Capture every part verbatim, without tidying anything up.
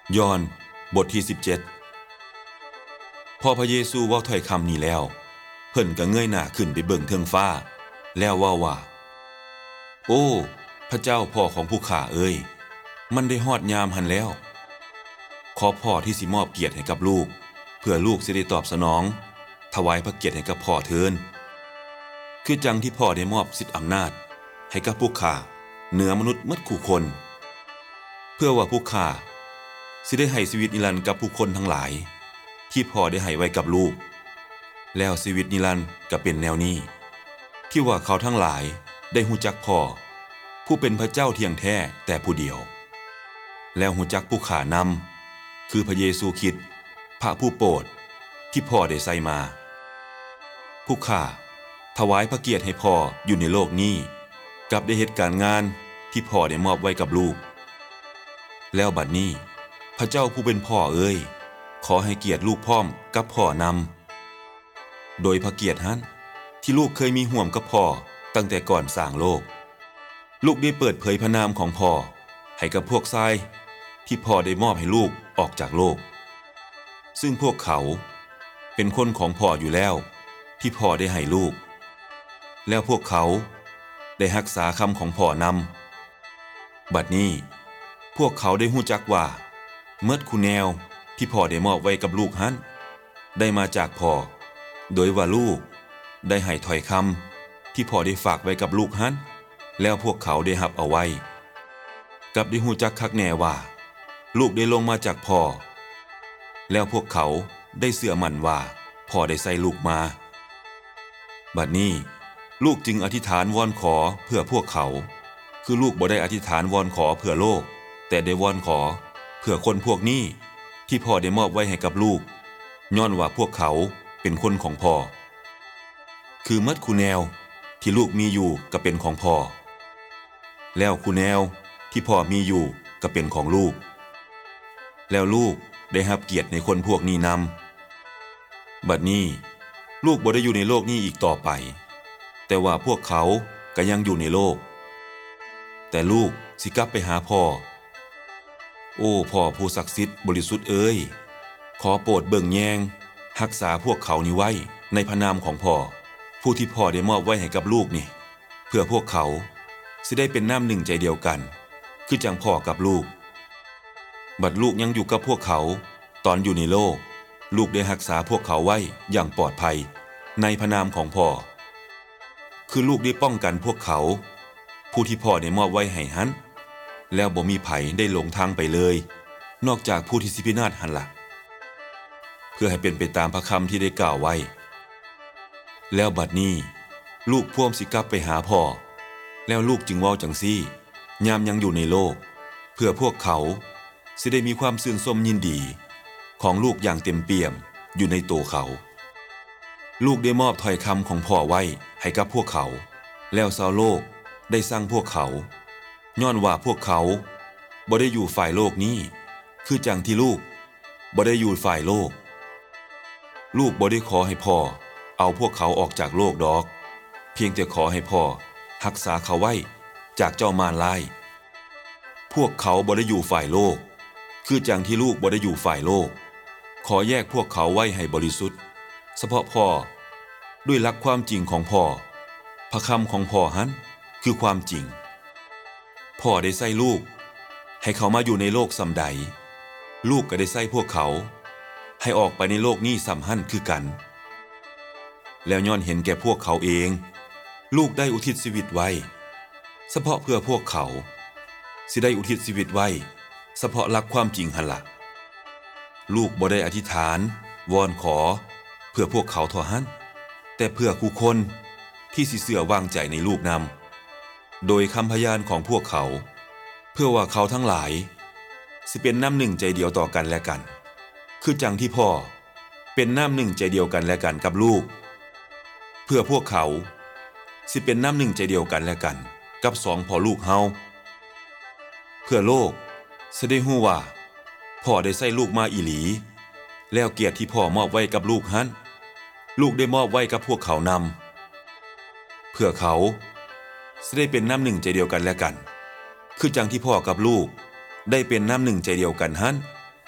ยอห์นบทที่สิบเจ็ดพอพระเยซูเว้าถ้อยคำนี้แล้วเพิ่นก็เงยหน้าขึ้นไปเบิ่งเทิงฟ้าแล้วเว้าว่าโอ้พระเจ้าพ่อของผู้ข้าเอ้ยมันได้ฮอดยามหันแล้วขอพ่อที่สิมอบเกียรติให้กับลูกเพื่อลูกสิได้ตอบสนองถวายพระเกียรติให้กับพ่อเทินคือจังที่พ่อได้มอบสิทธิอำนาจให้กับผู้ข้าเหนือมนุษย์หมดคู่คนเพื่อว่าผู้ข้าสิได้ให้ชีวิตนิรันดร์กับผู้คนทั้งหลายที่พ่อได้ให้ไว้กับลูกแล้วชีวิตนิรันดร์ก็เป็นแนวนี้ที่ว่าเขาทั้งหลายได้ฮู้จักพ่อผู้เป็นพระเจ้าเที่ยงแท้แต่ผู้เดียวแล้วฮู้จักผู้ข้านำคือพระเยซูคริสต์พระผู้โปรดที่พ่อได้ใส่มาผู้ข้าถวายพระเกียรติให้พ่ออยู่ในโลกนี้กับได้เหตุการงานที่พ่อได้มอบไว้กับลูกแล้วบัดนี้พระเจ้าผู้เป็นพ่อเอ้ยขอให้เกียรติลูกพร้อมกับพ่อนำโดยพระเกียรตินั้นที่ลูกเคยมีห่วมกับพ่อตั้งแต่ก่อนสร้างโลกลูกได้เปิดเผยพระนามของพ่อให้กับพวกทรายที่พ่อได้มอบให้ลูกออกจากโลกซึ่งพวกเขาเป็นคนของพ่ออยู่แล้วที่พ่อได้ให้ลูกแล้วพวกเขาได้รักษาคำของพ่อนำบัดนี้พวกเขาได้ฮู้จักว่าเมิดคูแนวที่พ่อได้มอบไว้กับลูกหั้นได้มาจากพ่อโดยว่าลูกได้ให้ถ้อยคำที่พ่อได้ฝากไว้กับลูกหั้นแล้วพวกเขาได้รับเอาไว้กับได้ฮู้จักคักแน่ว่าลูกได้ลงมาจากพ่อแล้วพวกเขาได้เชื่อมั่นว่าพ่อได้ใส่ลูกมาบัดนี้ลูกจึงอธิษฐานวอนขอเพื่อพวกเขาคือลูกบ่ได้อธิษฐานวอนขอเพื่อโลกแต่ได้วอนขอเพื่อคนพวกนี้ที่พ่อได้มอบไว้ให้กับลูกย้อนว่าพวกเขาเป็นคนของพ่อคือเมิดคูแนวที่ลูกมีอยู่ก็เป็นของพ่อแล้วคูแนวที่พ่อมีอยู่ก็เป็นของลูกแล้วลูกได้รับเกียรติในคนพวกนี้นำบัดนี้ลูกบ่ได้อยู่ในโลกนี้อีกต่อไปแต่ว่าพวกเขาก็ยังอยู่ในโลกแต่ลูกสิกลับไปหาพ่อโอ้พ่อผู้ศักดิ์สิทธิ์บริสุทธิ์เอ้ยขอโปรดเบิ่งแยงรักษาพวกเขานี้ไว้ในพระนามของพ่อผู้ที่พ่อได้มอบไว้ให้กับลูกนี่เพื่อพวกเขาสิได้เป็นน้ำหนึ่งใจเดียวกันคือจังพ่อกับลูกบัดลูกยังอยู่กับพวกเขาตอนอยู่ในโลกลูกได้รักษาพวกเขาไว้อย่างปลอดภัยในพระนามของพ่อคือลูกได้ป้องกันพวกเขาผู้ที่พ่อได้มอบไว้ให้หั้นแล้วบ่มีไผได้หลงทางไปเลยนอกจากผู้ที่สิพินาศหันละเพื่อให้เป็นไปตามพระคำที่ได้กล่าวไว้แล้วบัดนี้ลูกพ่วมสิกลับไปหาพ่อแล้วลูกจึงเว้าจังซี่ยามยังอยู่ในโลกเพื่อพวกเขาสิได้มีความชื่นชมยินดีของลูกอย่างเต็มเปี่ยมอยู่ในตัวเขาลูกได้มอบถ้อยคำของพ่อไว้ให้กับพวกเขาแล้วชาวโลกได้สั่งพวกเขาย้อนว่าพวกเขาบ่ได้อยู่ฝ่ายโลกนี้คือจังที่ลูกบ่ได้อยู่ฝ่ายโลกลูกบ่ได้ขอให้พ่อเอาพวกเขาออกจากโลกดอกเพียงแต่ขอให้พ่อรักษาเขาไว้จากเจ้ามารร้ายพวกเขาบ่ได้อยู่ฝ่ายโลกคือจังที่ลูกบ่ได้อยู่ฝ่ายโลกขอแยกพวกเขาไว้ให้บริสุทธิ์เฉพาะพ่อด้วยหลักความจริงของพ่อพระคำของพ่อหั้นคือความจริงพ่อได้ใส่ลูกให้เขามาอยู่ในโลกส่ำใดลูกก็ได้ใส่พวกเขาให้ออกไปในโลกนี้ส่ำหั่นคือกันแล้วย้อนเห็นแก่พวกเขาเองลูกได้อุทิศชีวิตไว้เฉพาะเพื่อพวกเขาสิได้อุทิศชีวิตไว้เฉพาะหลักความจริงหั่นล่ะลูกบ่ได้อธิษฐานวอนขอเพื่อพวกเขาเท่านั้นแต่เพื่อคู่คนที่สิเชื่อวางใจในลูกนำโดยคำพยานของพวกเขาเพื่อว่าเขาทั้งหลายสิเป็นน้ำหนึ่งใจเดียวต่อกันและกันคือจังที่พ่อเป็นน้ำหนึ่งใจเดียวกันและกันกับลูกเพื่อพวกเขาสิเป็นน้ำหนึ่งใจเดียวกันและกันกับสองพ่อลูกเฮาเพื่อโลกสิได้ฮู้ว่าพ่อได้ใส่ลูกมาอีหลีแล้วเกียรติที่พ่อมอบไว้กับลูกหั้นลูกได้มอบไว้กับพวกเขานำเพื่อเขาสิได้เป็นน้ำหนึ่งใจเดียวกันและกันคือจังที่พ่อกับลูกได้เป็นน้ำหนึ่งใจเดียวกันหั้น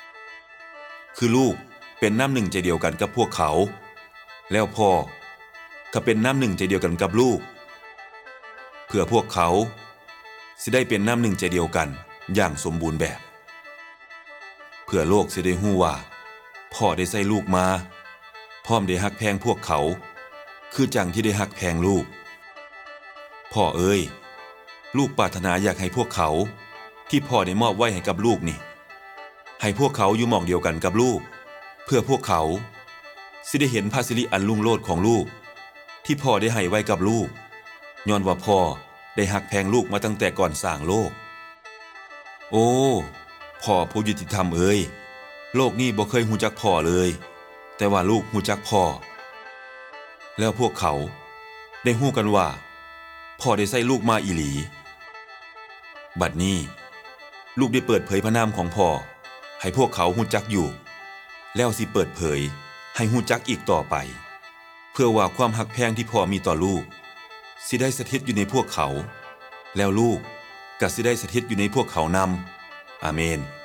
คือลูกเป็นน้ำหนึ่งใจเดียวกันกับพวกเขาแล้วพ่อก็เป็นน้ำหนึ่งใจเดียวกันกับลูกเพื่อพวกเขาสิได้เป็นน้ำหนึ่งใจเดียวกันอย่างสมบูรณ์แบบเพื่อโลกสิได้ฮู้ว่าพ่อได้ใส่ลูกมาพร้อมได้ฮักแพงพวกเขาคือจังที่ได้ฮักแพงลูกพ่อเอ้ยลูกปรารถนาอยากให้พวกเขาที่พ่อได้มอบไว้ให้กับลูกนี่ให้พวกเขาอยู่หม่องเดียวกันกับลูกเพื่อพวกเขาสิได้เห็นพระสิริอันรุ่งโรจน์ของลูกที่พ่อได้ให้ไว้กับลูกย้อนว่าพ่อได้ฮักแพงลูกมาตั้งแต่ก่อนสร้างโลกโอ้พ่อผู้ยุติธรรมเอ้ยโลกนี้บ่เคยฮู้จักพ่อเลยแต่ว่าลูกฮู้จักพ่อแล้วพวกเขาได้ฮู้กันว่าพ่อได้ใส่ลูกมาอีหลีบัดนี้ลูกได้เปิดเผยพระนามของพ่อให้พวกเขาฮู้จักอยู่แล้วสิเปิดเผยให้ฮู้จักอีกต่อไปเพื่อว่าความฮักแพงที่พ่อมีต่อลูกสิได้สถิตอยู่ในพวกเขาแล้วลูกก็สิได้สถิตอยู่ในพวกเขานำอาเมน